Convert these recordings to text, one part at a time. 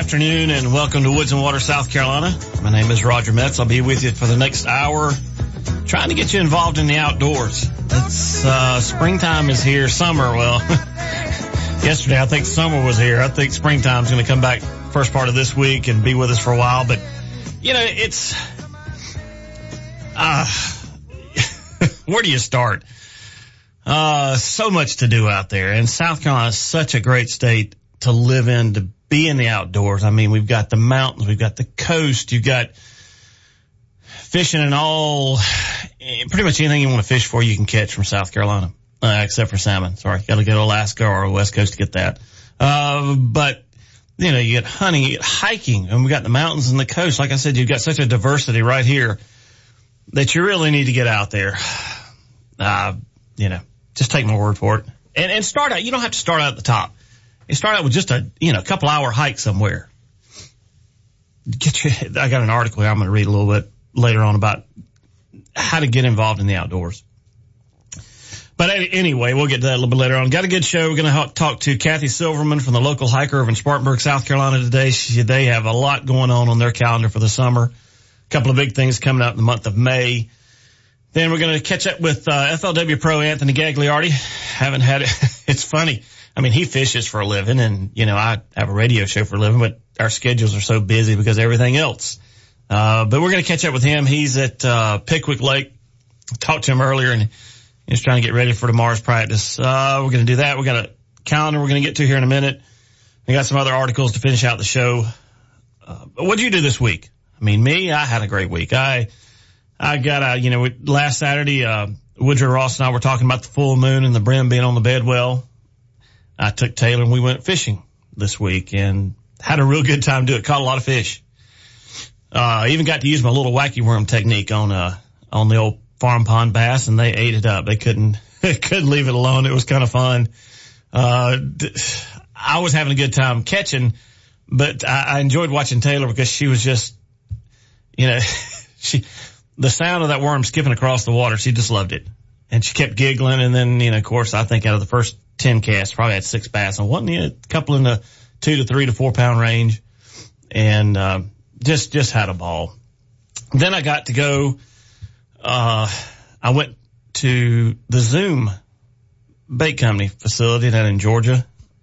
afternoon and welcome to Woods and Water, South Carolina. My name is Roger Metz. I'll be with you for the next hour trying to get you involved in the outdoors. It's, springtime is here. Summer, well, yesterday I think summer was here. I think springtime's going to come back first part of this week and be with us for a while. But, you know, it's, where do you start? So much to do out there. And South Carolina is such a great state to live in, to be in the outdoors. I mean, we've got the mountains, we've got the coast, you've got fishing and all, pretty much anything you want to fish for you can catch from South Carolina, except for salmon. Sorry, got to go to Alaska or West Coast to get that. But, you know, you get hunting, you get hiking, and we got the mountains and the coast. Like I said, you've got such a diversity right here that you really need to get out there. You know, just take my word for it. And start out, you don't have to start out at the top. You start out with just a couple hour hike somewhere. I got an article here I'm going to read a little bit later on about how to get involved in the outdoors. But anyway, we'll get to that a little bit later on. Got a good show. We're going to talk to Kathy Silverman from the local hiker over in Spartanburg, South Carolina today. They have a lot going on their calendar for the summer. A couple of big things coming out in the month of May. Then we're going to catch up with FLW Pro Anthony Gagliardi. Haven't had it. It's funny. I mean, he fishes for a living, and, you know, I have a radio show for a living, but our schedules are so busy because of everything else. But we're going to catch up with him. He's at Pickwick Lake. Talked to him earlier, and he's trying to get ready for tomorrow's practice. We're going to do that. We got a calendar we're going to get to here in a minute. We got some other articles to finish out the show. But what did you do this week? I mean, me, I had a great week. I got last Saturday, Woodrow Ross and I were talking about the full moon and the brim being on the bed well. I took Taylor and we went fishing this week and had a real good time doing it. Caught a lot of fish. Even got to use my little wacky worm technique on the old farm pond bass, and they ate it up. They couldn't leave it alone. It was kind of fun. I was having a good time catching, but I enjoyed watching Taylor because she was just, you know, the sound of that worm skipping across the water, she just loved it. And she kept giggling. And then, you know, of course, I think out of the first 10 casts, probably had 6 bass. And wasn't a couple in the 2 to 3 to 4 pound range. And, just had a ball. Then I got to go, I went to the Zoom Bait Company facility down in Georgia,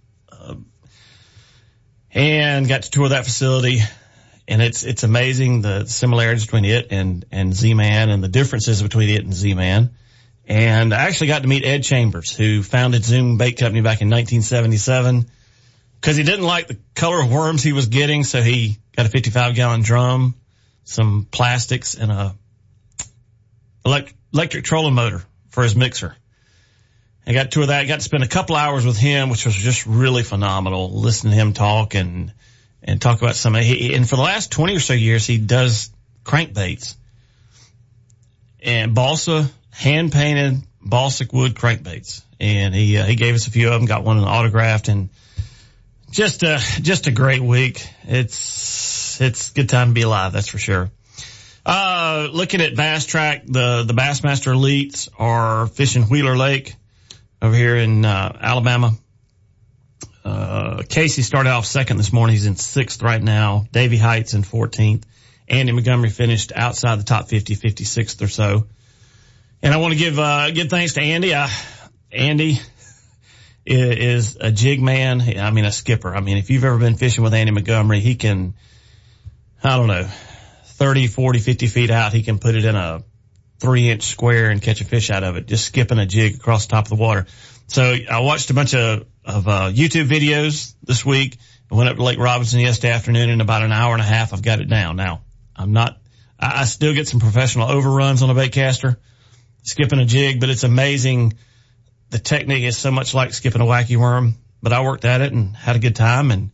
and got to tour that facility. And it's amazing the similarities between it and Z-Man and the differences between it and Z-Man. And I actually got to meet Ed Chambers, who founded Zoom Bait Company back in 1977, because he didn't like the color of worms he was getting. So he got a 55-gallon drum, some plastics, and a electric trolling motor for his mixer. I got to tour that. I got to spend a couple hours with him, which was just really phenomenal. Listening to him talk and talk about some, and for the last 20 or so years, he does crankbaits and balsa, hand-painted balsa wood crankbaits. And he gave us a few of them, got one autographed, and just a great week. It's a good time to be alive, that's for sure. Looking at Bass Track, the Bassmaster Elites are fishing Wheeler Lake over here in, Alabama. Casey started off second this morning. He's in 6th right now. Davy Heights in 14th. Andy Montgomery finished outside the top 50, 56th or so. And I want to give thanks to Andy. Andy is a jig man. I mean, a skipper. I mean, if you've ever been fishing with Andy Montgomery, he can, I don't know, 30, 40, 50 feet out, he can put it in a 3-inch square and catch a fish out of it, just skipping a jig across the top of the water. So I watched a bunch of YouTube videos this week. I went up to Lake Robinson yesterday afternoon. In about an hour and a half, I've got it down. Now, I still get some professional overruns on a bait caster, skipping a jig, but it's amazing. The technique is so much like skipping a wacky worm, but I worked at it and had a good time, and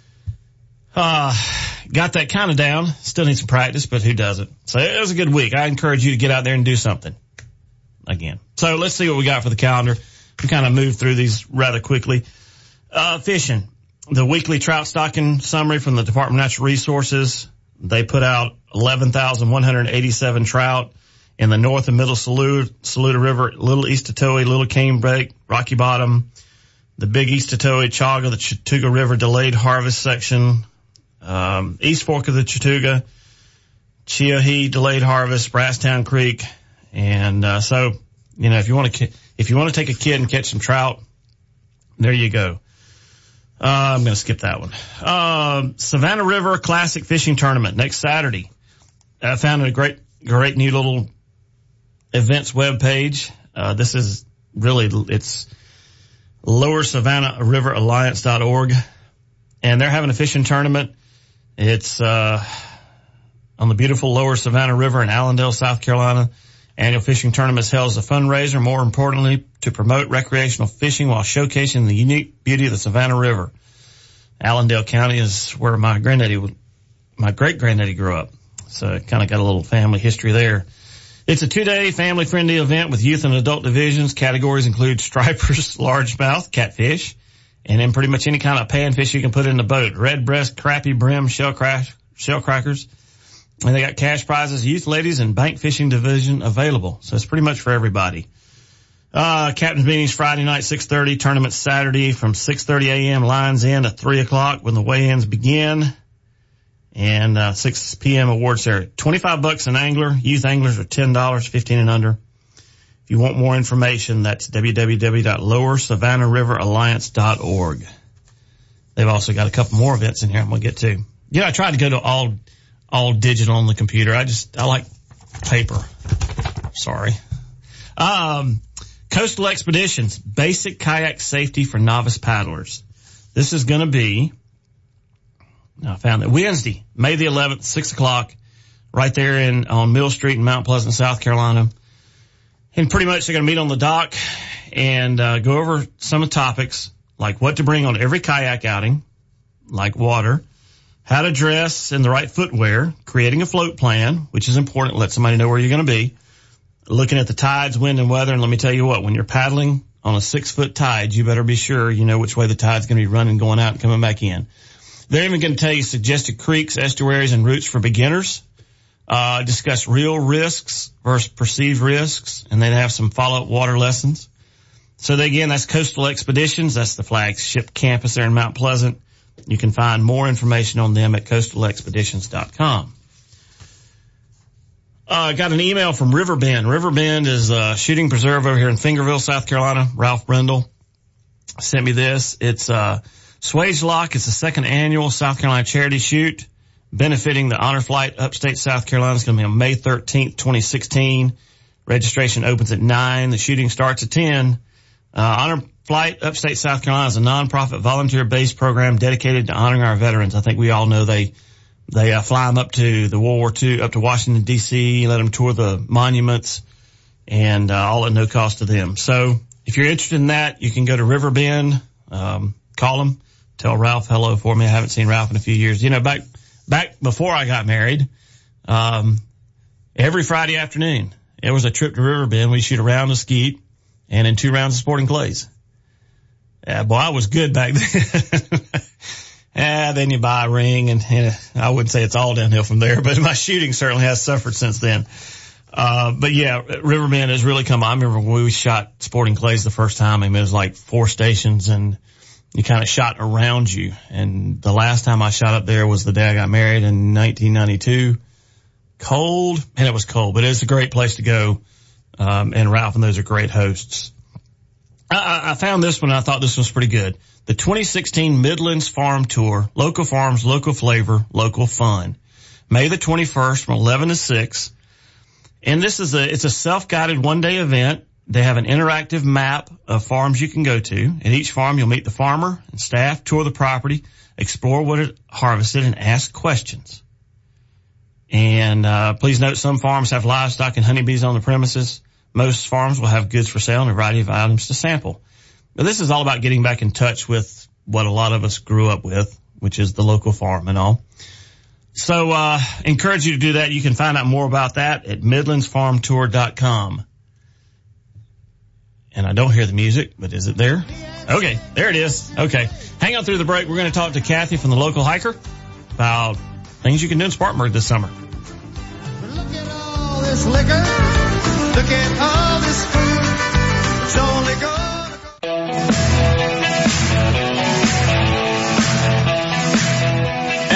got that kind of down. Still need some practice, but who doesn't? So it was a good week. I encourage you to get out there and do something again. So let's see what we got for the calendar. We kind of move through these rather quickly. Fishing. The weekly trout stocking summary from the Department of Natural Resources. They put out 11,187 trout in the North and Middle Saluda River, Little East Totoe, Little Canebrake, Rocky Bottom, the Big East Totoe, Chaga, the Chattooga River delayed harvest section, East Fork of the Chattooga, Cheohee, Delayed Harvest, Brasstown Creek. And, so, you know, if you want to take a kid and catch some trout, there you go. I'm going to skip that one. Savannah River Classic Fishing Tournament next Saturday. I found a great new little events webpage. This is really, it's Lower Savannah River Alliance.org, and they're having a fishing tournament. It's, on the beautiful Lower Savannah River in Allendale, South Carolina. Annual fishing tournament is held as a fundraiser, more importantly, to promote recreational fishing while showcasing the unique beauty of the Savannah River. Allendale County is where my great-granddaddy grew up. So it kind of got a little family history there. It's a 2-day family-friendly event with youth and adult divisions. Categories include stripers, largemouth, catfish, and then pretty much any kind of panfish you can put in the boat. Red breast, crappie, brim, shell crackers. And they got cash prizes, youth ladies, and bank fishing division available. So it's pretty much for everybody. Captain's meetings Friday night, 6:30. Tournament Saturday from 6:30 a.m. Lines in at 3 o'clock when the weigh-ins begin. And 6 p.m. award ceremony. $25 an angler. Youth anglers are $10, 15 and under. If you want more information, that's www.lowersavannahriveralliance.org. They've also got a couple more events in here I'm going to get to. Yeah, I tried to go to all digital on the computer. I like paper. Sorry. Coastal Expeditions, basic kayak safety for novice paddlers. This is going to be, I found that Wednesday, May the 11th, 6 o'clock, right there on Mill Street in Mount Pleasant, South Carolina. And pretty much they're going to meet on the dock and go over some of the topics, like what to bring on every kayak outing, like water, how to dress in the right footwear, creating a float plan, which is important. Let somebody know where you're going to be, looking at the tides, wind, and weather. And let me tell you what, when you're paddling on a 6-foot tide, you better be sure you know which way the tide's going to be running, going out, and coming back in. They're even going to tell you suggested creeks, estuaries, and routes for beginners. Discuss real risks versus perceived risks, and then have some follow-up water lessons. So again, that's Coastal Expeditions. That's the flagship campus there in Mount Pleasant. You can find more information on them at coastalexpeditions.com. Got an email from Riverbend. Riverbend is a shooting preserve over here in Fingerville, South Carolina. Ralph Brindle sent me this. It's Swage Lock. It's the second annual South Carolina charity shoot benefiting the Honor Flight Upstate South Carolina. It's going to be on May 13th, 2016. Registration opens at 9. The shooting starts at 10. Honor Flight Upstate South Carolina is a nonprofit volunteer-based program dedicated to honoring our veterans. I think we all know they fly them up to the World War II, up to Washington, D.C., let them tour the monuments, and all at no cost to them. So if you're interested in that, you can go to Riverbend, call them, tell Ralph hello for me. I haven't seen Ralph in a few years. You know, back before I got married, every Friday afternoon, it was a trip to Riverbend. We'd shoot a round of skeet and then 2 rounds of sporting clays. Boy, I was good back then. Then you buy a ring, and I wouldn't say it's all downhill from there, but my shooting certainly has suffered since then. But yeah, Riverbend has really come on. I remember when we shot sporting clays the first time, I mean, it was like 4 stations, and you kind of shot around you. And the last time I shot up there was the day I got married in 1992. Cold, and it was cold, but it's a great place to go. And Ralph and those are great hosts. I found this one, and I thought this was pretty good. The 2016 Midlands Farm Tour, local farms, local flavor, local fun. May the 21st from 11 to 6. And it's a self-guided 1-day event. They have an interactive map of farms you can go to. At each farm, you'll meet the farmer and staff, tour the property, explore what it harvested, and ask questions. And please note some farms have livestock and honeybees on the premises. Most farms will have goods for sale and a variety of items to sample. But this is all about getting back in touch with what a lot of us grew up with, which is the local farm and all. So encourage you to do that. You can find out more about that at midlandsfarmtour.com. And I don't hear the music, but is it there? Okay, there it is. Okay. Hang on through the break. We're going to talk to Kathy from the Local Hiker about things you can do in Spartanburg this summer. Look at all this liquor. Look at all this food. It's only gonna go. And welcome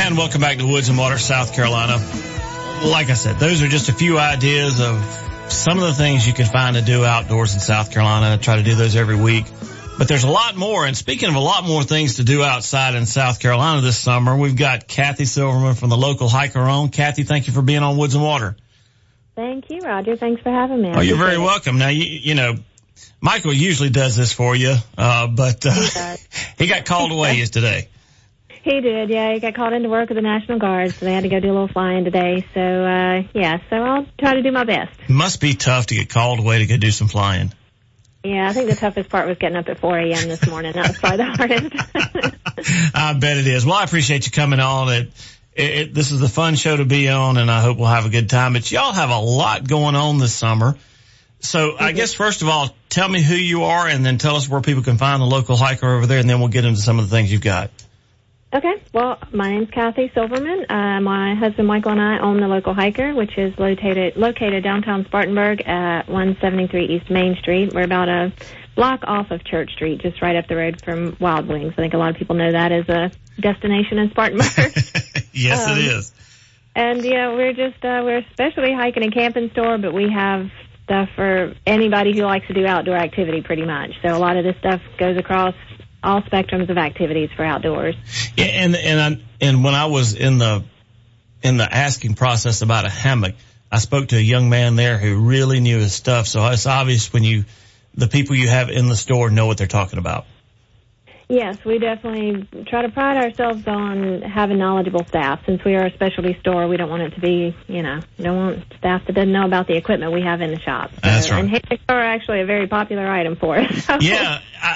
back to Woods and Water, South Carolina. Like I said, those are just a few ideas of some of the things you can find to do outdoors in South Carolina. I try to do those every week. But there's a lot more. And speaking of a lot more things to do outside in South Carolina this summer, we've got Kathy Silverman from the local Hiker On. Kathy, thank you for being on Woods and Water. Thank you, Roger. Thanks for having me. Oh, you're very welcome. Now, you know, Michael usually does this for you, but he got called away yesterday. He did, yeah. He got called into work with the National Guard, so they had to go do a little flying today. So, so I'll try to do my best. Must be tough to get called away to go do some flying. Yeah, I think the toughest part was getting up at 4 a.m. this morning. That was probably the hardest. I bet it is. Well, I appreciate you coming on. This is a fun show to be on, and I hope we'll have a good time. But y'all have a lot going on this summer. So I guess, first of all, tell me who you are, and then tell us where people can find the local hiker over there, and then we'll get into some of the things you've got. Okay. Well, my name's Kathy Silverman. My husband Michael and I own the local hiker, which is located downtown Spartanburg at 173 East Main Street. We're about a block off of Church Street, just right up the road from Wild Wings. I think a lot of people know that as a destination in Spartanburg. Yes, it is. And we're a specialty hiking and camping store, but we have stuff for anybody who likes to do outdoor activity pretty much. So a lot of this stuff goes across all spectrums of activities for outdoors. Yeah, and when I was in the asking process about a hammock, I spoke to a young man there who really knew his stuff. So it's obvious when the people you have in the store know what they're talking about. Yes, we definitely try to pride ourselves on having knowledgeable staff. Since we are a specialty store, we don't want it to be, we don't want staff that doesn't know about the equipment we have in the shop. So, that's right. And hammocks are actually a very popular item for us. So. Yeah,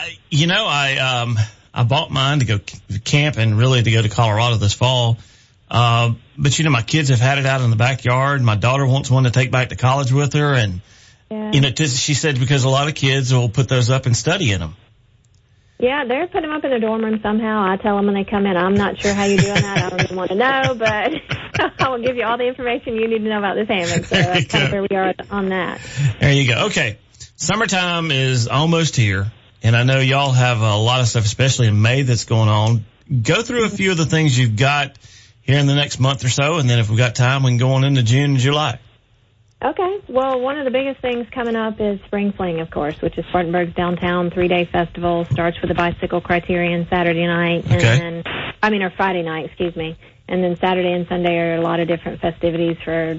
I bought mine to go camp and really to go to Colorado this fall. But my kids have had it out in the backyard. My daughter wants one to take back to college with her, and she said because a lot of kids will put those up and study in them. Yeah, they're putting them up in their dorm room somehow. I tell them when they come in, I'm not sure how you're doing that. I don't even want to know, but I will give you all the information you need to know about this hammock. So that's kind of where we are on that. There you go. Okay. Summertime is almost here, and I know y'all have a lot of stuff, especially in May, that's going on. Go through a few of the things you've got here in the next month or so, and then if we've got time, we can go on into June and July. Okay. Well, one of the biggest things coming up is Spring Fling, of course, which is Spartanburg's downtown 3-day festival. Starts with the Bicycle Criterion Saturday night, or Friday night, excuse me. And then Saturday and Sunday are a lot of different festivities for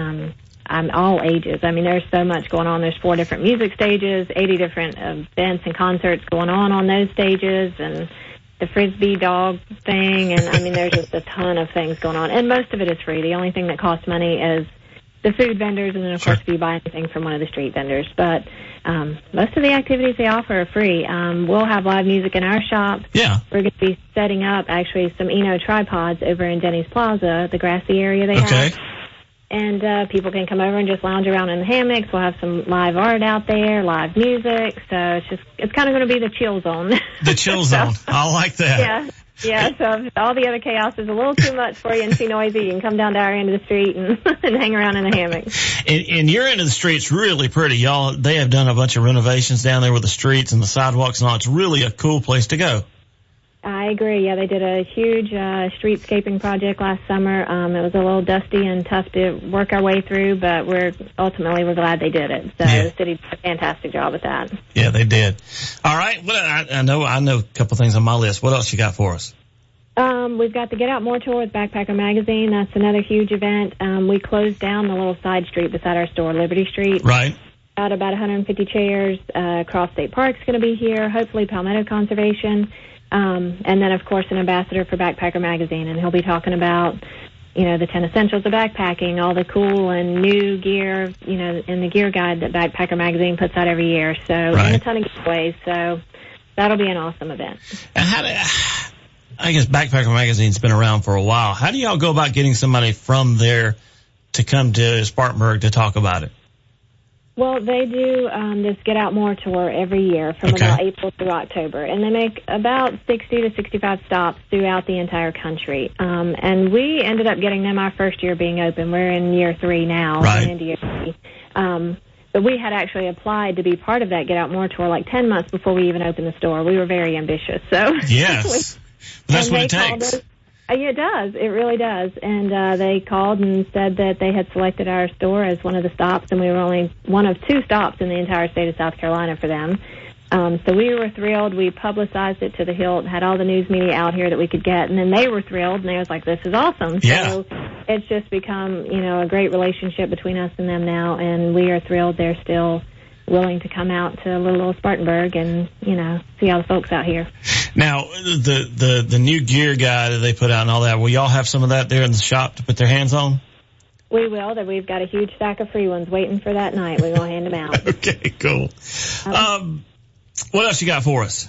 all ages. I mean, there's so much going on. There's 4 different music stages, 80 different events and concerts going on those stages, and the Frisbee dog thing. And, there's just a ton of things going on. And most of it is free. The only thing that costs money is the food vendors, and then, of course, if you buy anything from one of the street vendors. But most of the activities they offer are free. We'll have live music in our shop. Yeah. We're going to be setting up, actually, some Eno tripods over in Denny's Plaza, the grassy area they have. And people can come over and just lounge around in the hammocks. We'll have some live art out there, live music. So it's kind of going to be the chill zone. The chill zone. I like that. Yeah. Yeah, so if all the other chaos is a little too much for you and too noisy, you can come down to our end of the street and hang around in the hammock. And your end of the street's really pretty. Y'all, they have done a bunch of renovations down there with the streets and the sidewalks and all. It's really a cool place to go. I agree. Yeah, they did a huge streetscaping project last summer. It was a little dusty and tough to work our way through, but we're glad they did it. So the city did a fantastic job with that. Yeah, they did. All right. Well, I know a couple things on my list. What else you got for us? We've got the Get Out More tour with Backpacker Magazine. That's another huge event. We closed down the little side street beside our store, Liberty Street. Right. About 150 chairs. Cross State Park's going to be here. Hopefully Palmetto Conservation. And then, of course, an ambassador for Backpacker Magazine, and he'll be talking about, the 10 essentials of backpacking, all the cool and new gear, in the gear guide that Backpacker Magazine puts out every year. So, and a ton of giveaways. So that'll be an awesome event. And I guess Backpacker Magazine's been around for a while. How do y'all go about getting somebody from there to come to Spartanburg to talk about it? Well, they do this Get Out More tour every year from about April through October, and they make about 60 to 65 stops throughout the entire country. And we ended up getting them our first year being open. We're in year 3 now. Right. Into year 3. But we had actually applied to be part of that Get Out More tour like 10 months before we even opened the store. We were very ambitious. So yes, that's what it takes. It does. It really does. And they called and said that they had selected our store as one of the stops, and we were only one of 2 stops in the entire state of South Carolina for them. So we were thrilled. We publicized it to the hilt, had all the news media out here that we could get, and then they were thrilled, and they was like, this is awesome. Yeah. So it's just become, a great relationship between us and them now, and we are thrilled they're still willing to come out to little old Spartanburg and, see all the folks out here. Now, the new gear guide that they put out and all that, will y'all have some of that there in the shop to put their hands on? We will. We've got a huge stack of free ones waiting for that night. We're going to hand them out. Okay, cool. What else you got for us?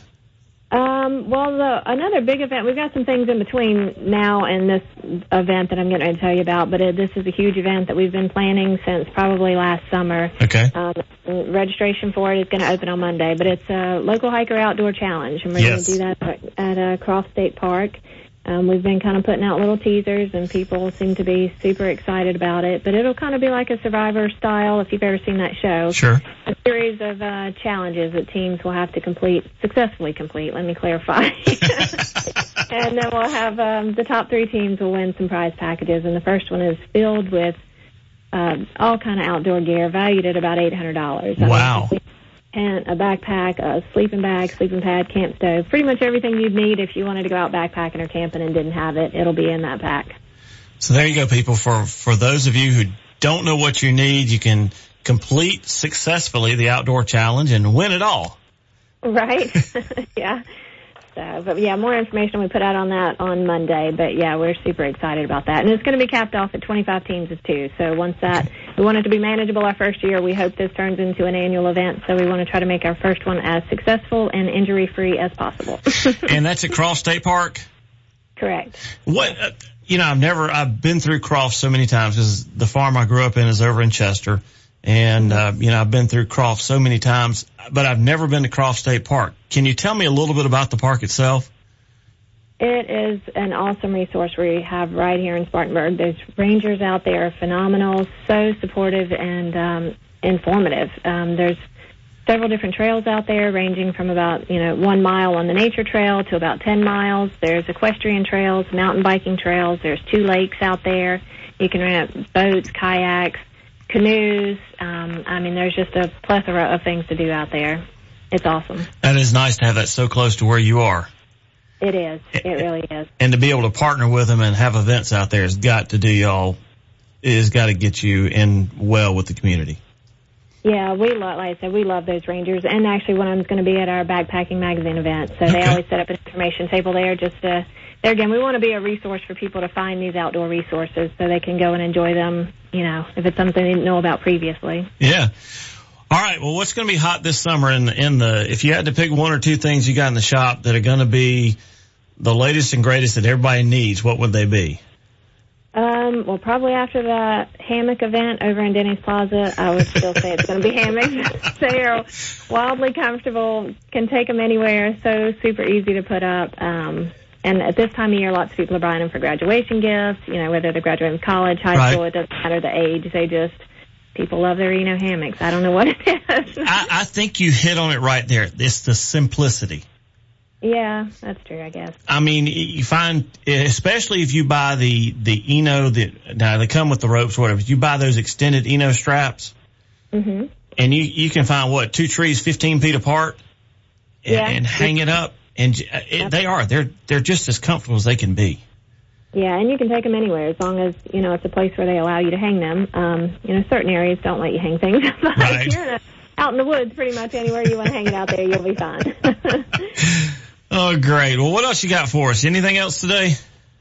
Another big event, we've got some things in between now and this event that I'm getting ready to tell you about, but this is a huge event that we've been planning since probably last summer. Okay. Registration for it is going to open on Monday, but it's a local hiker outdoor challenge, and we're going to do that at Croft State Park. We've been kind of putting out little teasers, and people seem to be super excited about it. But it'll kind of be like a Survivor style, if you've ever seen that show. Sure. A series of challenges that teams will have to successfully complete, let me clarify. And then we'll have the top 3 teams will win some prize packages. And the first one is filled with all kind of outdoor gear, valued at about $800. Wow. And a backpack, a sleeping bag, sleeping pad, camp stove, pretty much everything you'd need if you wanted to go out backpacking or camping and didn't have it. It'll be in that pack. So there you go, people. For those of you who don't know what you need, you can complete successfully the outdoor challenge and win it all. Right. Yeah. But more information we put out on that on Monday. But we're super excited about that. And it's going to be capped off at 25 teams too. So once we want it to be manageable our first year. We hope this turns into an annual event. So we want to try to make our first one as successful and injury-free as possible. And that's at Croft State Park? Correct. What, I've been through Croft so many times because the farm I grew up in is over in Chester. And, I've been through Croft so many times, but I've never been to Croft State Park. Can you tell me a little bit about the park itself? It is an awesome resource we have right here in Spartanburg. There's rangers out there, phenomenal, so supportive and informative. There's several different trails out there ranging from about, 1 mile on the nature trail to about 10 miles. There's equestrian trails, mountain biking trails. There's 2 lakes out there. You can rent boats, kayaks, canoes. There's just a plethora of things to do out there. It's awesome. That is nice to have that so close to where you are. It is. It really is. And to be able to partner with them and have events out there has got to get you in well with the community. Yeah, like I said, we love those rangers. And actually, when I'm going to be at our backpacking magazine event, so they always set up an information table there just to, there again, we want to be a resource for people to find these outdoor resources so they can go and enjoy them, if it's something they didn't know about previously. Yeah. All right. Well, what's going to be hot this summer if you had to pick 1 or 2 things you got in the shop that are going to be the latest and greatest that everybody needs, what would they be? Probably after the hammock event over in Denny's Plaza, I would still say it's going to be hammocks. They are wildly comfortable, can take them anywhere, so super easy to put up. And at this time of year, lots of people are buying them for graduation gifts, whether they're graduating from college, high school, it doesn't matter the age. People love their hammocks. I don't know what it is. I think you hit on it right there. It's the simplicity. Yeah, that's true, I guess. You find, especially if you buy the now they come with the ropes or whatever, you buy those extended Eno straps, and you can find 2 trees 15 feet apart and hang it up, and they're just as comfortable as they can be. Yeah, and you can take them anywhere as long as, it's a place where they allow you to hang them. Certain areas don't let you hang things. But if you're out in the woods, pretty much anywhere you want to hang it out there, you'll be fine. Oh, great. Well, what else you got for us? Anything else today?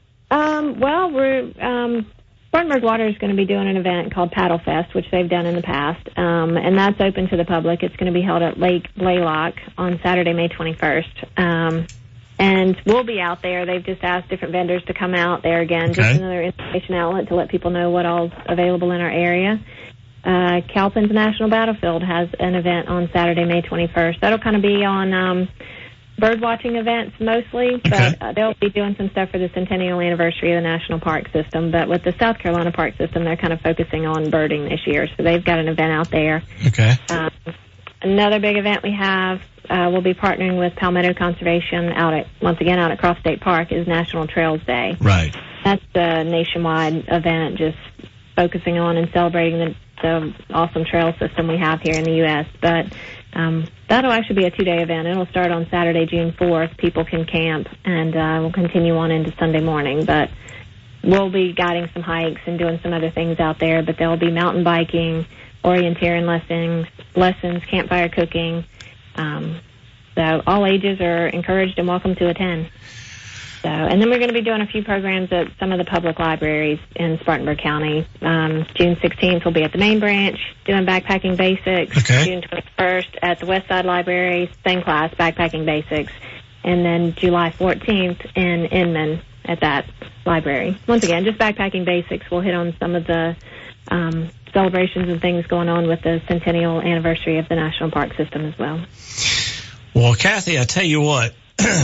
Spartanburg Water is going to be doing an event called Paddle Fest, which they've done in the past, and that's open to the public. It's going to be held at Lake Blaylock on Saturday, May 21st. And we'll be out there. They've just asked different vendors to come out there again. Just another information outlet to let people know what all's available in our area. Cowpens National Battlefield has an event on Saturday, May 21st. That'll kind of be on bird watching events mostly, but they'll be doing some stuff for the centennial anniversary of the National Park System. But with the South Carolina Park System, they're kind of focusing on birding this year, so they've got an event out there. Okay. Another big event we have we'll be partnering with Palmetto Conservation once again out at Cross State Park is National Trails Day. Right. That's a nationwide event just focusing on and celebrating the awesome trail system we have here in the U.S. But that'll actually be a 2-day event. It'll start on Saturday, June 4th. People can camp, and we'll continue on into Sunday morning. But we'll be guiding some hikes and doing some other things out there. But there'll be mountain biking, orienteering lessons, campfire cooking. So all ages are encouraged and welcome to attend. So, and then we're going to be doing a few programs at some of the public libraries in Spartanburg County. June 16th, we'll be at the main branch doing backpacking basics. Okay. June 21st at the Westside Library, same class, backpacking basics. And then July 14th in Inman at that library. Once again, just backpacking basics. We'll hit on some of the celebrations and things going on with the centennial anniversary of the National Park System as well. Well, Kathy, I tell you what,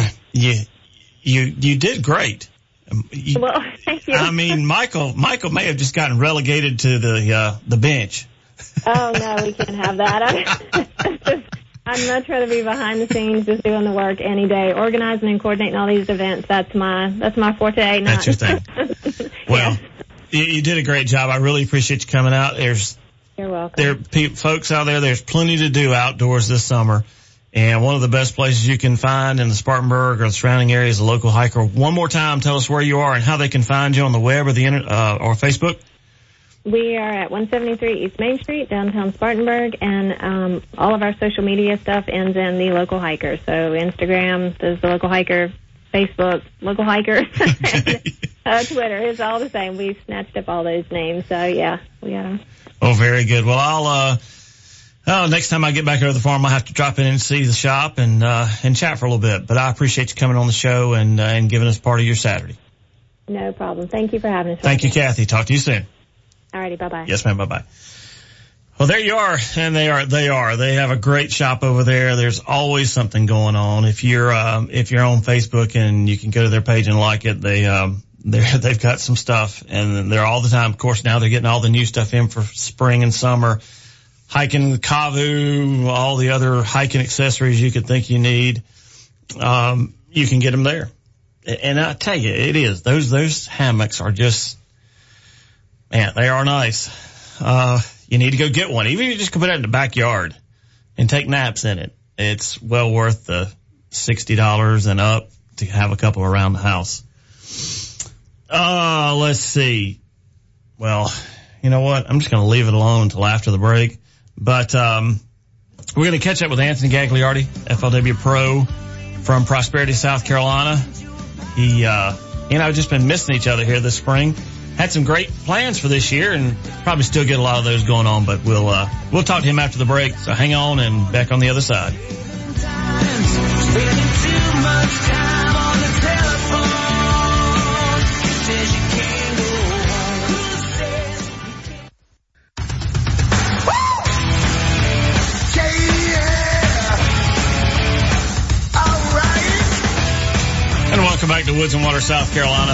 you did great. Well, thank you. I mean, Michael may have just gotten relegated to the bench. Oh no, we can't have that. I'd much rather be behind the scenes, just doing the work any day, organizing and coordinating all these events. That's my forte. That's your thing. Well, you did a great job. I really appreciate you coming out. You're welcome. Folks out there, there's plenty to do outdoors this summer. And one of the best places you can find in the Spartanburg or the surrounding area is a local hiker. One more time, tell us where you are and how they can find you on the web or the internet or Facebook. We are at 173 East Main Street, downtown Spartanburg, and all of our social media stuff ends in the local hiker. So Instagram is the local hiker, Facebook, local hiker, and, Twitter is all the same. We've snatched up all those names. So yeah, we got them. Oh, very good. Well, next time I get back over to the farm, I'll have to drop in and see the shop and chat for a little bit. But I appreciate you coming on the show and giving us part of your Saturday. No problem. Thank you for having us. Thank you, Kathy. Talk to you soon. Alrighty, bye-bye. Yes, ma'am. Bye-bye. Well, there you are. And they are. They have a great shop over there. There's always something going on. If you're on Facebook and you can go to their page and like it, they've got some stuff and they're all the time. Of course, now they're getting all the new stuff in for spring and summer. Hiking the Kavu, all the other hiking accessories you could think you need. You can get them there. And I tell you, it is. Those hammocks are just, man, they are nice. You need to go get one. Even if you just go put it in the backyard and take naps in it, it's well worth the $60 and up to have a couple around the house. Let's see. Well, you know what? I'm just going to leave it alone until after the break. But we're going to catch up with Anthony Gagliardi, FLW Pro from Prosperity, South Carolina. He and I've just been missing each other here this spring. Had some great plans for this year and probably still get a lot of those going on, but we'll talk to him after the break. So hang on and back on the other side. Welcome back to Woods and Water, South Carolina.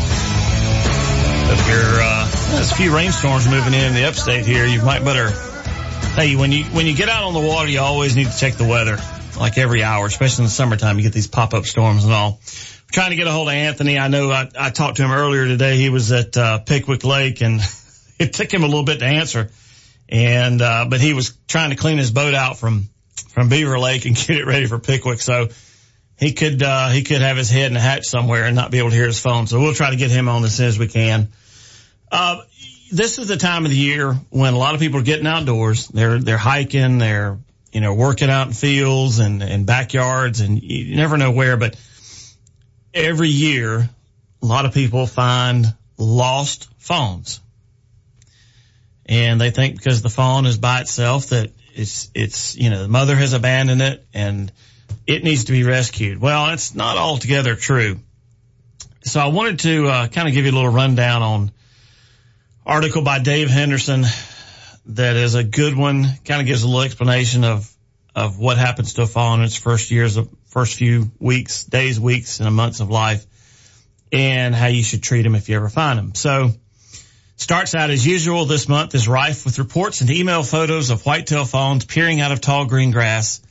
If there's a few rainstorms moving in the upstate here, you might better, hey, when you get out on the water, you always need to check the weather, like every hour, especially in the summertime. You get these pop-up storms and all. I'm trying to get a hold of Anthony. I know I talked to him earlier today. He was at Pickwick Lake, and it took him a little bit to answer. And but he was trying to clean his boat out from Beaver Lake and get it ready for Pickwick. So he could have his head in a hatch somewhere and not be able to hear his phone. So we'll try to get him on as soon as we can. This is the time of the year when a lot of people are getting outdoors. They're hiking, they're, working out in fields and backyards, and you never know where, but every year a lot of people find lost phones. And they think because the phone is by itself that it's, the mother has abandoned it and it needs to be rescued. Well, it's not altogether true. So I wanted to kind of give you a little rundown on article by Dave Henderson that is a good one. Kind of gives a little explanation of what happens to a phone in its first few weeks, days, weeks, and months of life, and how you should treat them if you ever find them. So starts out as usual. This month is rife with reports and email photos of whitetail fawns peering out of tall green grass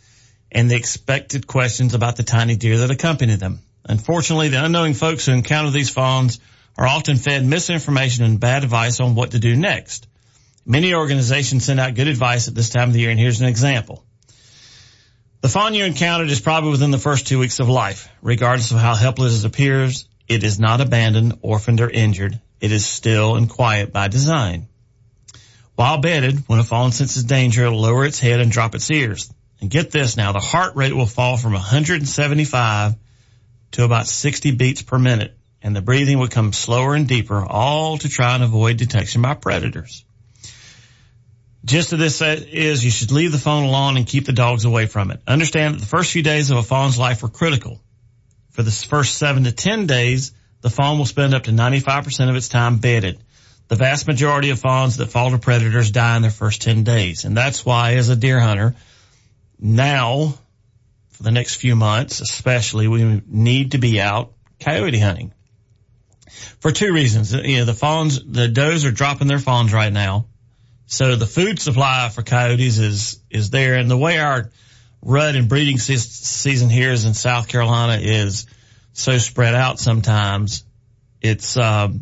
and the expected questions about the tiny deer that accompany them. Unfortunately, the unknowing folks who encounter these fawns are often fed misinformation and bad advice on what to do next. Many organizations send out good advice at this time of the year, and here's an example. The fawn you encountered is probably within the first 2 weeks of life. Regardless of how helpless it appears, it is not abandoned, orphaned, or injured. It is still and quiet by design. While bedded, when a fawn senses danger, it'll lower its head and drop its ears. And get this now, the heart rate will fall from 175 to about 60 beats per minute, and the breathing will come slower and deeper, all to try and avoid detection by predators. Gist of this is you should leave the fawn alone and keep the dogs away from it. Understand that the first few days of a fawn's life are critical. For the first 7 to 10 days, the fawn will spend up to 95% of its time bedded. The vast majority of fawns that fall to predators die in their first 10 days. And that's why, as a deer hunter, now, for the next few months especially, we need to be out coyote hunting. For 2 reasons. The does are dropping their fawns right now. So the food supply for coyotes is there. And the way our rut and breeding season here is in South Carolina is so spread out sometimes, it's,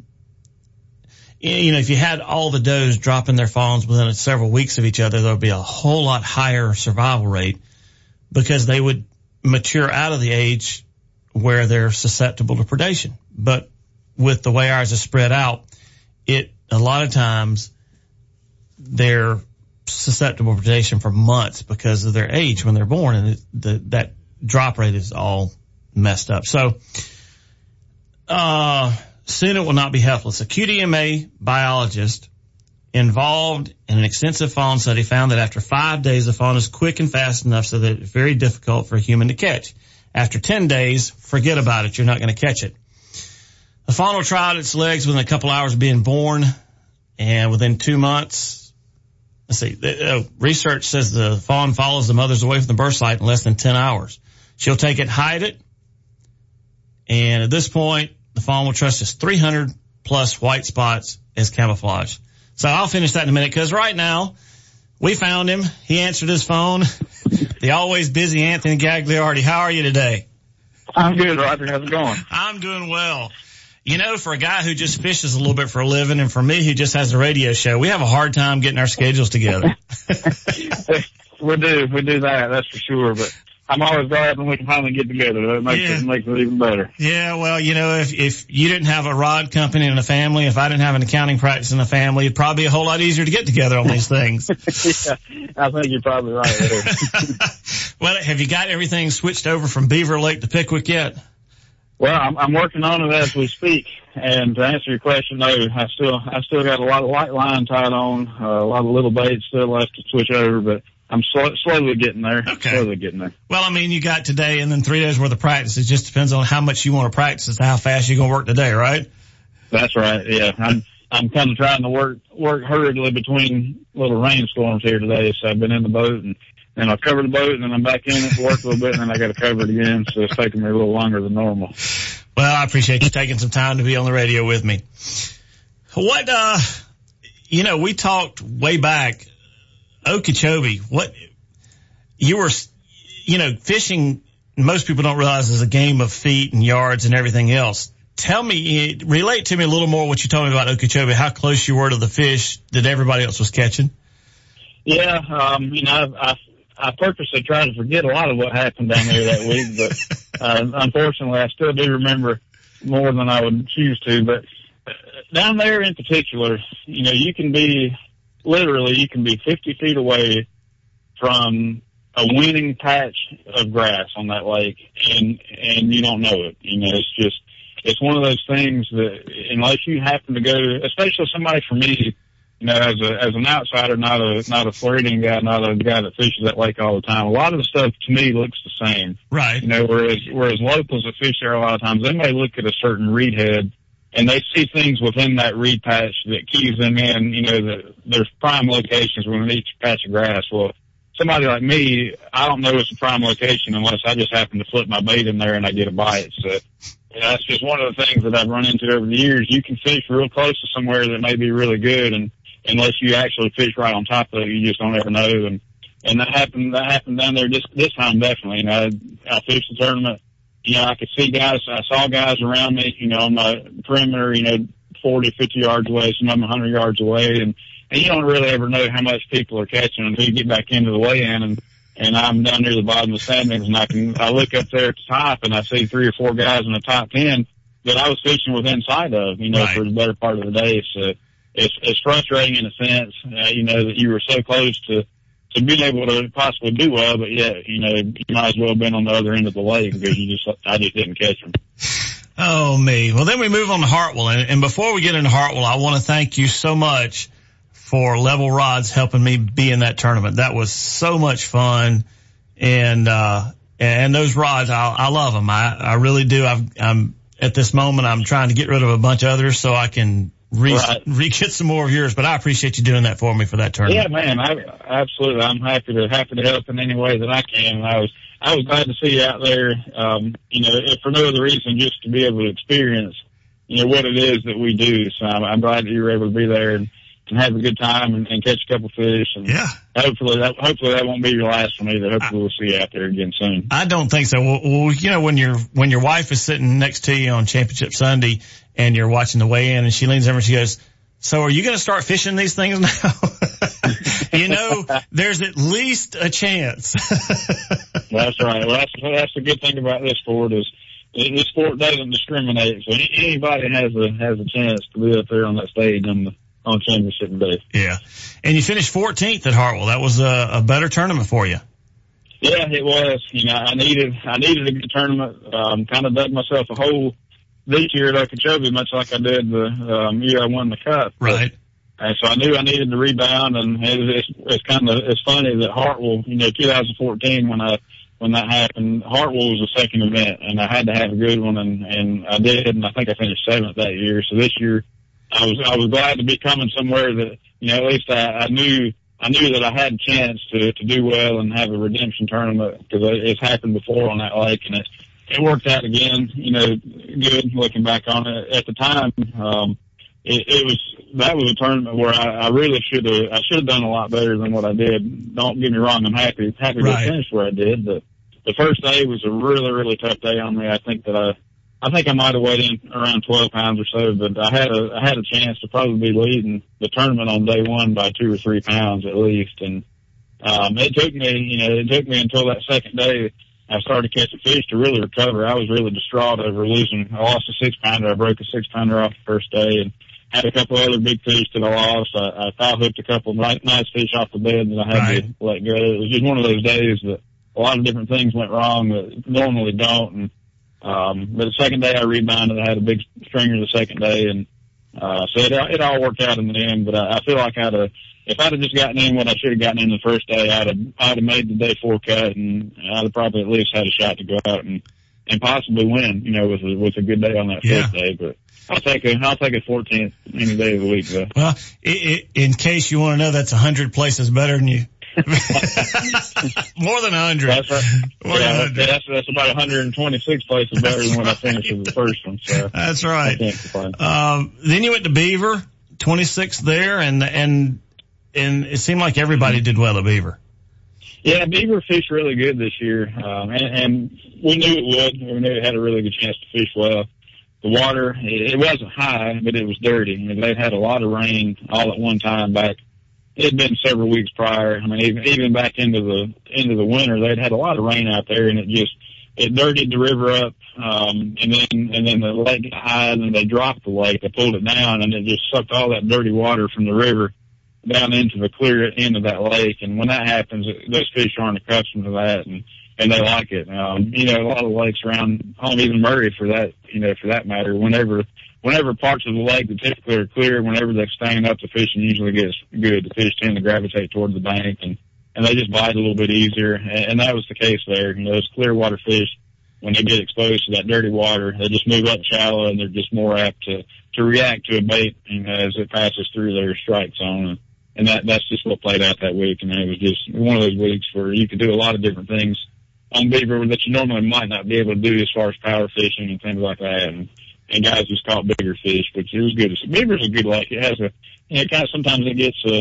if you had all the does dropping their fawns within several weeks of each other, there would be a whole lot higher survival rate because they would mature out of the age where they're susceptible to predation. But with the way ours is spread out, a lot of times they're susceptible to predation for months because of their age when they're born, and that drop rate is all messed up. So, soon it will not be helpless. A QDMA biologist involved in an extensive fawn study found that after 5 days, the fawn is quick and fast enough so that it's very difficult for a human to catch. After 10 days, forget about it. You're not going to catch it. The fawn will try out its legs within a couple hours of being born, and within 2 months, research says the fawn follows the mothers away from the birth site in less than 10 hours. She'll take it, hide it, and at this point, the fawn will trust its 300 plus white spots as camouflage. So I'll finish that in a minute because right now we found him. He answered his phone. The always busy Anthony Gagliardi. How are you today? I'm good, Roger. How's it going? I'm doing well. For a guy who just fishes a little bit for a living and for me who just has a radio show, we have a hard time getting our schedules together. We do that, that's for sure. But I'm always glad when we can finally get together. That makes it even better. Yeah, well, if you didn't have a rod company and a family, if I didn't have an accounting practice in the family, it'd probably be a whole lot easier to get together on these things. Yeah, I think you're probably right there. Well, have you got everything switched over from Beaver Lake to Pickwick yet? Well, I'm working on it as we speak. And to answer your question, no, I still got a lot of light line tied on, a lot of little baits still left to switch over, but I'm slowly getting there. Okay. Slowly getting there. Well, you got today and then 3 days worth of practice. It just depends on how much you want to practice as to how fast you're going to work today, right? That's right. Yeah. I'm kind of trying to work hurriedly between little rainstorms here today. So I've been in the boat and I've covered the boat and then I'm back in it to work a little bit and then I got to cover it again. So it's taking me a little longer than normal. Well, I appreciate you taking some time to be on the radio with me. What, we talked way back, Okeechobee, you were, fishing, most people don't realize is a game of feet and yards and everything else. Relate to me a little more what you told me about Okeechobee, how close you were to the fish that everybody else was catching. Yeah, I purposely tried to forget a lot of what happened down there that week, but unfortunately I still do remember more than I would choose to. But down there in particular, you can be 50 feet away from a winning patch of grass on that lake, and you don't know it. It's one of those things that unless you happen to go, especially somebody for me, as an outsider, not a Floridian guy, not a guy that fishes that lake all the time, a lot of the stuff to me looks the same. Right. Whereas locals that fish there a lot of times, they may look at a certain reed head and they see things within that reed patch that keys them in, there's prime locations within each patch of grass. Well, somebody like me, I don't know it's a prime location unless I just happen to flip my bait in there and I get a bite. So that's just one of the things that I've run into over the years. You can fish real close to somewhere that may be really good, and unless you actually fish right on top of it, you just don't ever know. And And that happened down there this time, definitely. You know, I fished the tournament. You know, I could see guys, I saw guys around me, you know, on my perimeter, you know, 40, 50 yards away, some of them 100 yards away. And you don't really ever know how much people are catching until you get back into the weigh-in. And I'm down near the bottom of the standings, and I look up there at the top and I see 3 or 4 guys in the top 10 that I was fishing within sight of, you know, for the better part of the day. So it's frustrating in a sense, you know, that you were so close to being able to possibly do well, but yet, you know, you might as well have been on the other end of the lake because I just didn't catch them. Oh, me. Well, then we move on to Hartwell. And before we get into Hartwell, I want to thank you so much for Level Rods helping me be in that tournament. That was so much fun. And those rods, I love them. I really do. I'm at this moment, I'm trying to get rid of a bunch of others so I can get some more of yours, but I appreciate you doing that for me for that tournament. Yeah, man, absolutely. I'm happy to help in any way that I can. And I was glad to see you out there, you know, if for no other reason, just to be able to experience, you know, what it is that we do. So I'm glad that you were able to be there and have a good time and catch a couple fish. And yeah, hopefully that won't be your last one either. Hopefully we'll see you out there again soon. I don't think so. Well, you know, when your wife is sitting next to you on Championship Sunday and you're watching the weigh-in and she leans over and she goes, "So are you going to start fishing these things now?" You know, there's at least a chance. That's right. Well, that's the good thing about this sport is this sport doesn't discriminate. So anybody has a chance to be up there on that stage on Championship Day. Yeah. And you finished 14th at Hartwell. That was a better tournament for you. Yeah, it was. You know, I needed a good tournament. Kind of dug myself a hole this year at Okeechobee, much like I did the year I won the Cup. Right. And so I knew I needed to rebound, and it's funny that Hartwell, you know, 2014 when that happened, Hartwell was the second event, and I had to have a good one, and I did, and I think I finished 7th that year. So this year, I was glad to be coming somewhere that, you know, at least I knew that I had a chance to do well and have a redemption tournament because it's happened before on that lake, and it worked out again, you know, good looking back on it. At the time, that was a tournament where I really should have done a lot better than what I did. Don't get me wrong, I'm happy to finish where I did, but the first day was a really, really tough day on me. I think I might have weighed in around 12 pounds or so, but I had a chance to probably be leading the tournament on day one by 2 or 3 pounds at least. And, it took me until that second day I started catching fish to really recover. I was really distraught over losing. I lost a 6-pounder. I broke a 6-pounder off the first day and had a couple other big fish that I lost. I foul hooked a couple nice fish off the bed that I had to let go. It was just one of those days that a lot of different things went wrong that normally don't. And, but the second day I rebounded. I had a big stringer the second day, and so it all worked out in the end. But I feel like if I'd have just gotten in what I should have gotten in the first day, I'd have made the day 4 cut, and I'd have probably at least had a shot to go out and possibly win, you know, with a good day on that first day. But I'll take a 14th any day of the week, though. Well, in case you want to know, that's 100 places better than you. More than 100. That's right. That's about 126 places better than when I finished with the first one. So that's right. Then you went to Beaver, 26th there, and it seemed like everybody did well at Beaver. Yeah, Beaver fished really good this year, and we knew it would. We knew it had a really good chance to fish well. The water, it wasn't high, but it was dirty. I mean, they'd had a lot of rain all at one time back. It had been several weeks prior. I mean, even back into the winter, they'd had a lot of rain out there, and it dirtied the river up. And then the lake got high, and then they dropped the lake. They pulled it down, and it just sucked all that dirty water from the river down into the clear end of that lake. And when that happens, those fish aren't accustomed to that, and they like it. You know, a lot of lakes around home, even Murray for that matter, whenever parts of the lake that typically are clear, whenever they stand up, the fishing usually gets good. The fish tend to gravitate toward the bank, and they just bite a little bit easier. And that was the case there. You know, those clear water fish, when they get exposed to that dirty water, they just move up shallow, and they're just more apt to react to a bait, you know, as it passes through their strike zone. And that's just what played out that week. And it was just one of those weeks where you could do a lot of different things on Beaver that you normally might not be able to do as far as power fishing and things like that. And guys just caught bigger fish, which it was good. Beaver's a good lake. It has kind of sometimes it gets a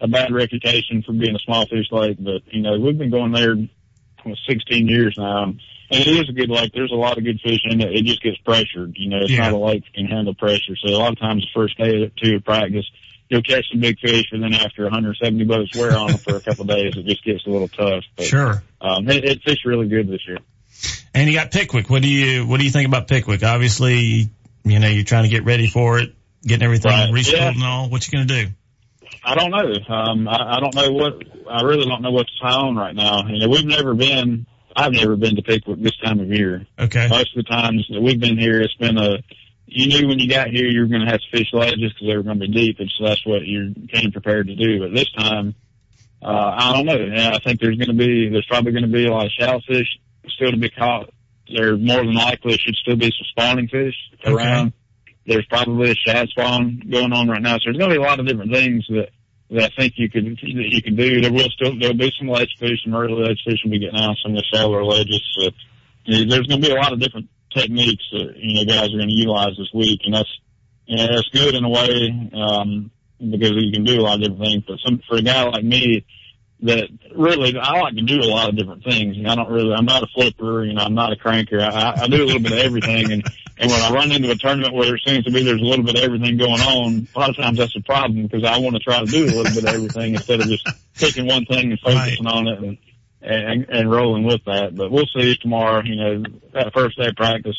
a bad reputation for being a small fish lake, but, you know, we've been going there for 16 years now. And it is a good lake. There's a lot of good fish in it. It just gets pressured. You know, it's not a lake that can handle pressure. So a lot of times the first day or two of practice, you'll catch some big fish, and then after 170 boats wear on them for a couple of days, it just gets a little tough. But, it fished really good this year. And you got Pickwick. What do you think about Pickwick? Obviously, you know, you're trying to get ready for it, getting everything reschooled and all. What you going to do? I don't know. I don't know I really don't know what to tie on right now. You know, I've never been to Pickwick this time of year. Okay. Most of the times that we've been here, it's been you knew when you got here you were going to have to fish ledges because they were going to be deep, and so that's what you came prepared to do. But this time, I don't know. I think there's probably going to be a lot of shallow fish still to be caught. There more than likely should still be some spawning fish around. There's probably a shad spawn going on right now, so there's going to be a lot of different things that I think you can do. There'll be some ledge fish, some early ledge fish will be getting out, some of the shallower ledges. So, you know, there's going to be a lot of different techniques that, you know, guys are going to utilize this week, and that's good in a way, because you can do a lot of different things. But for a guy like me, that really, I like to do a lot of different things. You know, I'm not a flipper, you know, I'm not a cranker. I do a little bit of everything, and when I run into a tournament where there seems to be there's a little bit of everything going on, a lot of times that's a problem because I want to try to do a little bit of everything instead of just picking one thing and focusing on it and rolling with that. But we'll see tomorrow. You know, that first day of practice,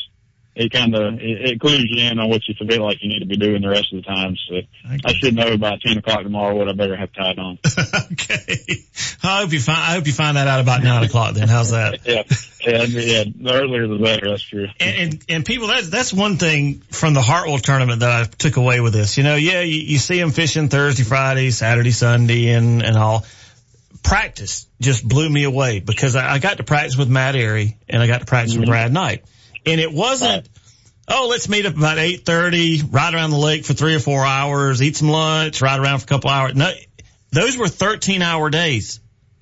it clues you in on what you feel like you need to be doing the rest of the time. So I should know by 10 o'clock tomorrow what I better have tied on. Okay. I hope you find that out about 9 o'clock then. How's that? Yeah. The earlier the better. That's true. And people, that's one thing from the Hartwell tournament that I took away with this. You know, you see them fishing Thursday, Friday, Saturday, Sunday, and all. Practice just blew me away because I got to practice with Matt Airy and I got to practice with Brad Knight. And it wasn't, let's meet up about 8:30, ride around the lake for 3 or 4 hours, eat some lunch, ride around for a couple hours. No, those were 13-hour days.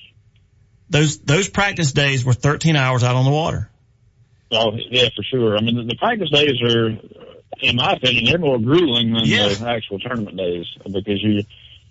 Those practice days were 13 hours out on the water. Oh, yeah, for sure. I mean, the practice days are, in my opinion, they're more grueling than the actual tournament days because you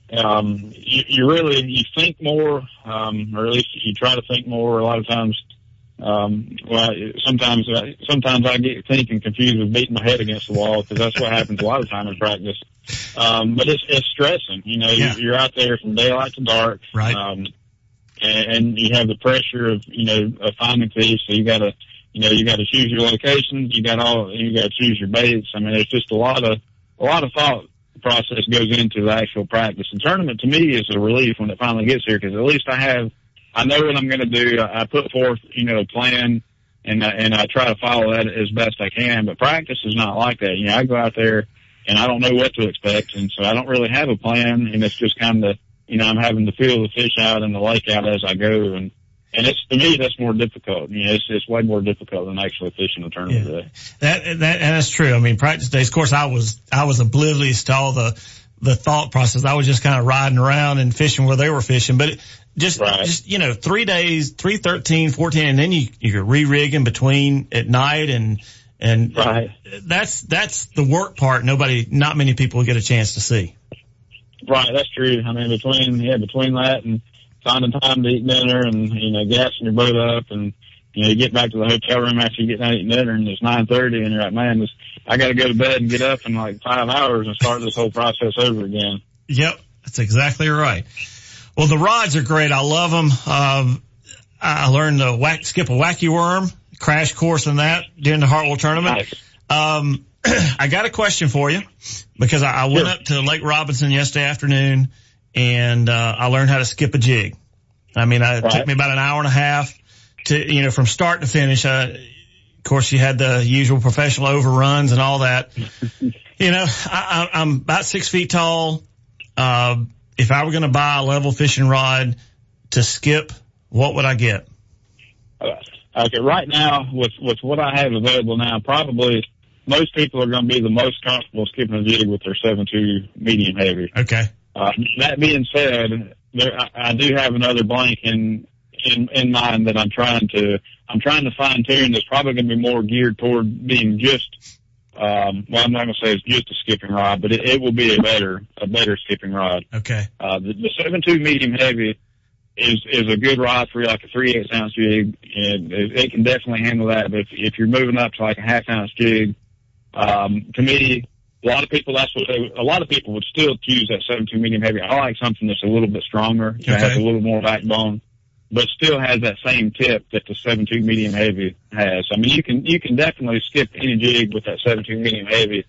think more, or at least you try to think more. A lot of times, sometimes I get thinking confused with beating my head against the wall because that's what happens a lot of time in practice. But it's stressing. You know, you're out there from daylight to dark. Right. And you have the pressure of finding fish. So you got to choose your locations. You got to choose your baits. I mean, there's just a lot of thought process goes into the actual practice. And tournament to me is a relief when it finally gets here because at least I know what I'm going to do. I put forth, a plan and I try to follow that as best I can. But practice is not like that. You know, I go out there and I don't know what to expect. And so I don't really have a plan. And it's just kind of, I'm having to feel the fish out and the lake out as I go. And it's, to me, that's more difficult. It's way more difficult than actually fishing a tournament today. That's true. I mean, practice days, of course, I was oblivious to all the thought process. I was just kind of riding around and fishing where they were fishing. But just 3 days, 3, 13, 14, and then you're re-rigging between at night and that's the work part. Not many people get a chance to see. Right. That's true. I mean, between that and finding time to eat dinner and, gassing your boat up and, you get back to the hotel room after you get done eating dinner and it's 9:30 and you're like, man, I got to go to bed and get up in like 5 hours and start this whole process over again. Yep. That's exactly right. Well, the rods are great. I love them. I learned to skip a wacky worm, crash course in that during the Hartwell tournament. Nice. I got a question for you because I went up to Lake Robinson yesterday afternoon and I learned how to skip a jig. I mean, it took me about an hour and a half to, from start to finish. Of course, you had the usual professional overruns and all that. I'm about 6 feet tall. If I were going to buy a level fishing rod to skip, what would I get? Okay, right now, with what I have available now, probably most people are going to be the most comfortable skipping a jig with their 7.2 medium heavy. Okay. That being said, I do have another blank in mind that I'm trying to fine tune. That's probably going to be more geared toward being just well, I'm not going to say it's just a skipping rod, but it will be a better skipping rod. Okay. The 7.2 medium heavy is a good rod for like a 3/8 ounce jig, and it can definitely handle that. But if you're moving up to like a 1/2 ounce jig, to me, a lot of people would still choose that 7.2 medium heavy. I like something that's a little bit stronger, that has a little more backbone, but still has that same tip that the 7.2 medium heavy has. I mean, you can definitely skip any jig with that 7.2 medium heavy.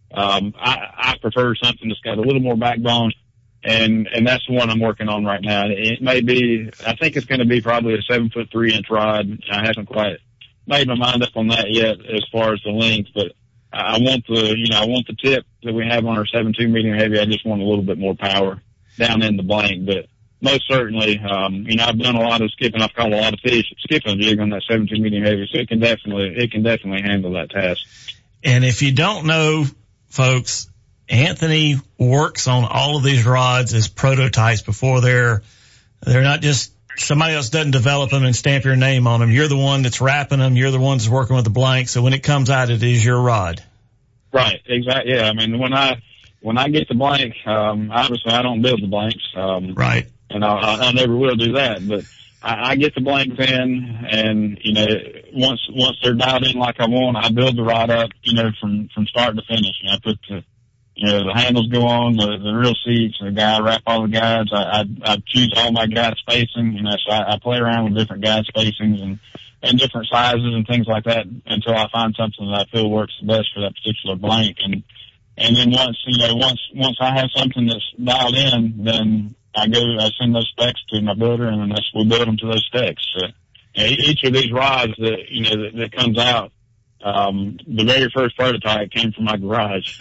I prefer something that's got a little more backbone, and that's the one I'm working on right now. It may be, I think it's going to be probably a 7'3" rod. I haven't quite made my mind up on that yet as far as the length, but I want the tip that we have on our 7.2 medium heavy. I just want a little bit more power down in the blank, but most certainly, I've done a lot of skipping. I've caught a lot of fish skipping a jig on that 7.2 medium heavy, so it can definitely handle that task. And if you don't know, folks, Anthony works on all of these rods as prototypes before they're not just somebody else doesn't develop them and stamp your name on them. You're the one that's wrapping them. You're the one that's working with the blank. So when it comes out, it is your rod. Right. Exactly. Yeah. I mean, when I get the blank, obviously I don't build the blanks. Right. And I never will do that, but I get the blanks in, and, once they're dialed in like I want, I build the rod up, from start to finish. I put the handles go on, the real seats, the guide, wrap all the guides. I choose all my guide spacing, so I play around with different guide spacings and different sizes and things like that until I find something that I feel works the best for that particular blank. And then once I have something that's dialed in, then I send those specs to my builder, and then we build them to those specs. So, each of these rods that comes out, the very first prototype came from my garage.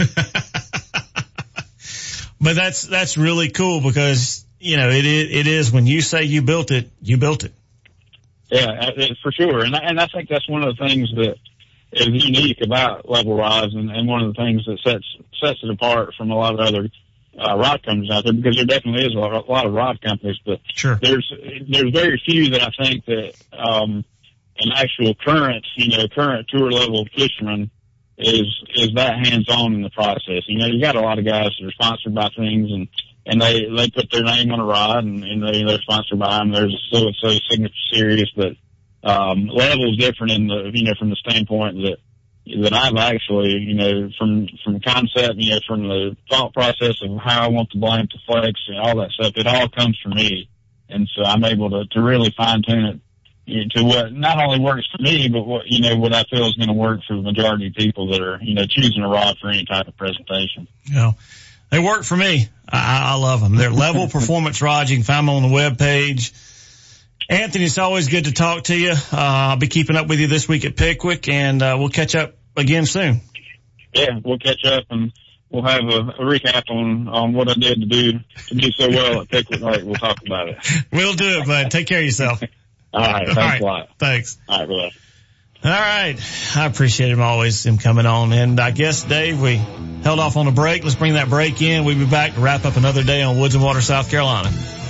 But that's really cool because, it is when you say you built it, you built it. Yeah, for sure. And I think that's one of the things that is unique about Level rods, and one of the things that sets it apart from a lot of other rod companies out there, because there definitely is a lot of rod companies, but sure, there's very few that I think that an actual current tour level fisherman is that hands on in the process. You got a lot of guys that are sponsored by things, and they put their name on a rod, and they're sponsored by them. There's a so signature series, but Level is different in the from the standpoint that I've actually, from concept, from the thought process of how I want the blank to flex and all that stuff, it all comes from me. And so I'm able to really fine tune it to what not only works for me, but what I feel is going to work for the majority of people that are, choosing a rod for any type of presentation. They work for me. I love them. They're Level performance rods. You can find them on the webpage. Anthony, it's always good to talk to you. I'll be keeping up with you this week at Pickwick, and we'll catch up again soon. Yeah, we'll catch up, and we'll have a recap on what I did to do so well at Pickwick. All right, we'll talk about it. We'll do it, bud. Take care of yourself. All right, thanks a lot. Thanks. All right, bye. All right. I appreciate him coming on. And I guess, Dave, we held off on a break. Let's bring that break in. We'll be back to wrap up another day on Woods and Water, South Carolina.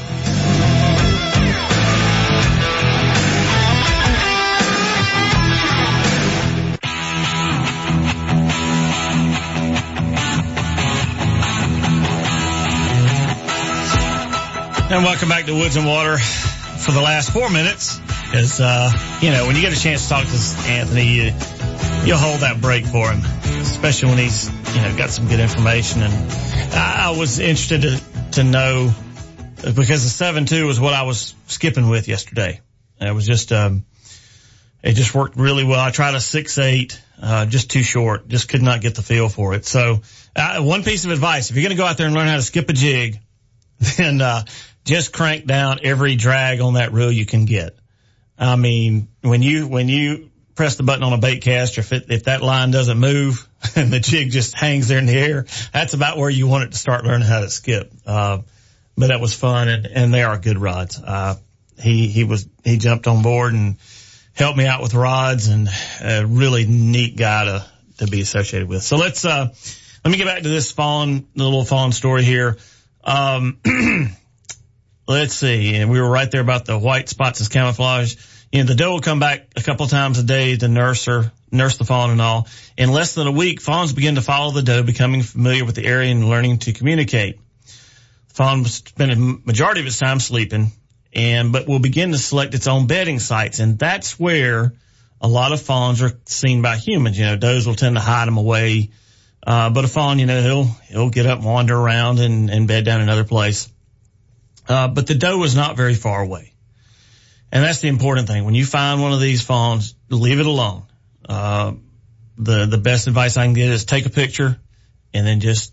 And welcome back to Woods and Water for the last 4 minutes. As, when you get a chance to talk to Anthony, you'll hold that break for him, especially when he's, got some good information. And I was interested to know, because the 7.2 was what I was skipping with yesterday. And it was just, it just worked really well. I tried a 6.8, just too short, just could not get the feel for it. So, one piece of advice, if you're going to go out there and learn how to skip a jig, then, just crank down every drag on that reel you can get. I mean, when you press the button on a bait caster, if that line doesn't move and the jig just hangs there in the air, that's about where you want it to start learning how to skip. But that was fun, and they are good rods. He jumped on board and helped me out with rods, and a really neat guy to be associated with. So let me get back to this little fawn story here. let's see. And we were right there about the white spots as camouflage. The doe will come back a couple times a day to nurse the fawn and all. In less than a week, fawns begin to follow the doe, becoming familiar with the area and learning to communicate. The fawn will spend a majority of its time sleeping, but will begin to select its own bedding sites. And that's where a lot of fawns are seen by humans. Does will tend to hide them away. But a fawn, he'll get up and wander around and bed down another place. But the doe is not very far away. And that's the important thing. When you find one of these fawns, leave it alone. The best advice I can get is take a picture and then just,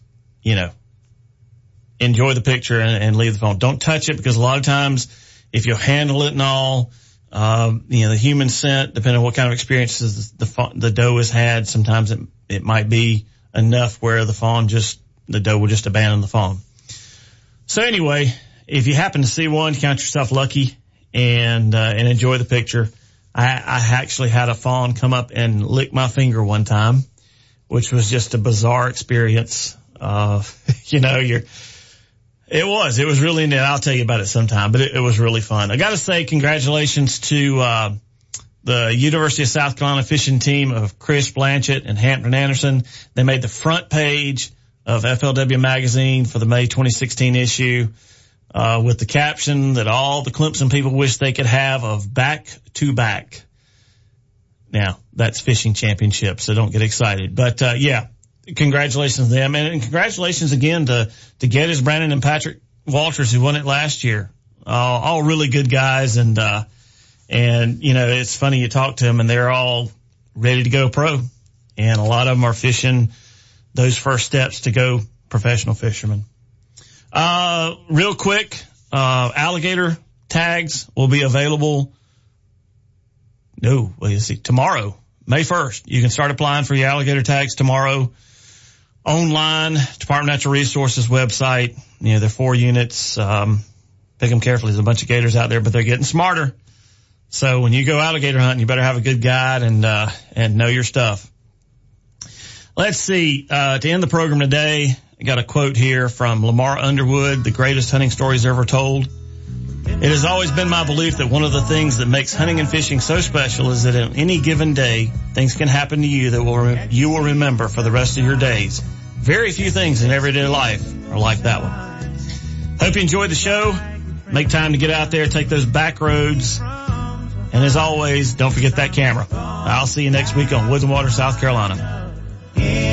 enjoy the picture and leave the fawn. Don't touch it, because a lot of times if you handle it and all, the human scent, depending on what kind of experiences the doe has had, sometimes it might be enough where the doe will just abandon the fawn. So anyway, if you happen to see one, count yourself lucky and enjoy the picture. I actually had a fawn come up and lick my finger one time, which was just a bizarre experience. It was really neat. I'll tell you about it sometime, but it was really fun. I got to say congratulations to the University of South Carolina fishing team of Chris Blanchett and Hampton Anderson. They made the front page of FLW magazine for the May 2016 issue, with the caption that all the Clemson people wish they could have of back to back. Now, that's fishing championship, so don't get excited. But, congratulations to them. And congratulations again to Geddes, Brandon, and Patrick Walters, who won it last year. All really good guys. And it's funny, you talk to them and they're all ready to go pro. And a lot of them are fishing those first steps to go professional fishermen. Real quick, alligator tags will be available. Tomorrow, May 1st. You can start applying for your alligator tags tomorrow online, Department of Natural Resources website. They're 4 units. Pick them carefully. There's a bunch of gators out there, but they're getting smarter. So when you go alligator hunting, you better have a good guide and know your stuff. Let's see, to end the program today, I got a quote here from Lamar Underwood, the greatest hunting stories ever told. It has always been my belief that one of the things that makes hunting and fishing so special is that on any given day, things can happen to you that you will remember for the rest of your days. Very few things in everyday life are like that one. Hope you enjoyed the show. Make time to get out there, take those back roads. And as always, don't forget that camera. I'll see you next week on Woods and Water, South Carolina.